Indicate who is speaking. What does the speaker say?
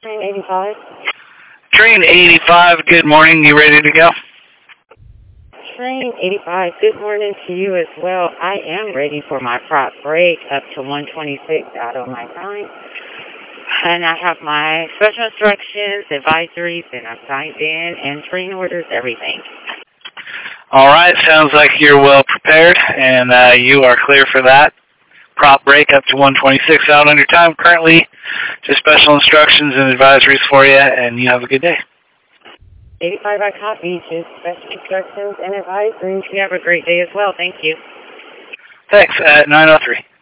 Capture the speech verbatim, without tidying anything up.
Speaker 1: Train eighty-five.
Speaker 2: Train eighty-five, good morning. You ready to go?
Speaker 1: Train eighty-five, good morning to you as well. I am ready for my prop break up to one twenty-six out of my time. And I have my special instructions, advisories, and I'm signed in, and train orders, everything.
Speaker 2: All right, sounds like you're well prepared, and uh, you are clear for that. Prop break up to one twenty-six out on your time currently. Just special instructions and advisories for you, and you have a good day.
Speaker 1: eighty-five, I copy. Just special instructions and advisories. You have a great day as well. Thank you.
Speaker 2: Thanks. At nine oh three.